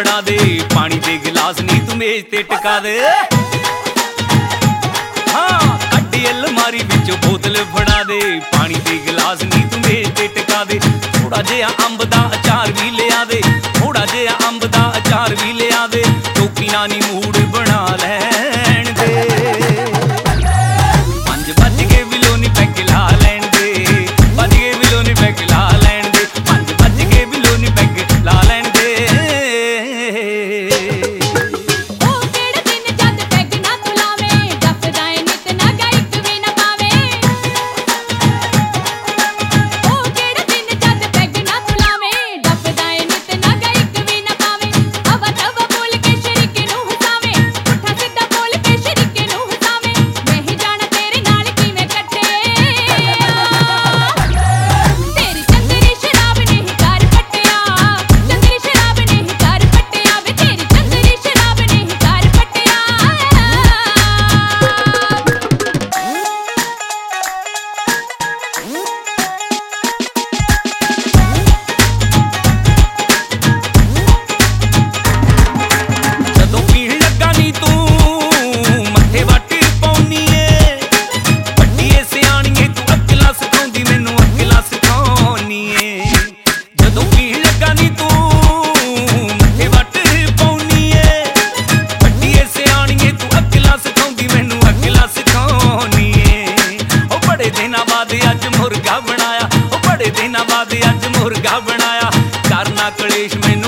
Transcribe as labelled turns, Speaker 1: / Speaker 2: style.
Speaker 1: फड़ा दे, पानी दे गिलास नी तू मेज ते टिका दे। हाँ कड्डी अलमारी विचों बोतल फड़ा दे, पानी दे गिलास नी तू मेज ते टिका दे। थोड़ा जिहा अंब दा अचार भी लिया दे, थोड़ा जिहा अंब दा अचार भी लिया दे। टोपी नाल नी मूड बना लैण दे। 5 बज के बिलोनी पैग ला लैण दे, बज के बिलोनी पैग ला लैण दे। 5 बज के बिलोनी पैग ला लैण दे। मुर्गा बनाया, बड़े दिनों बाद अज मुर्गा बनाया। करना कलेश में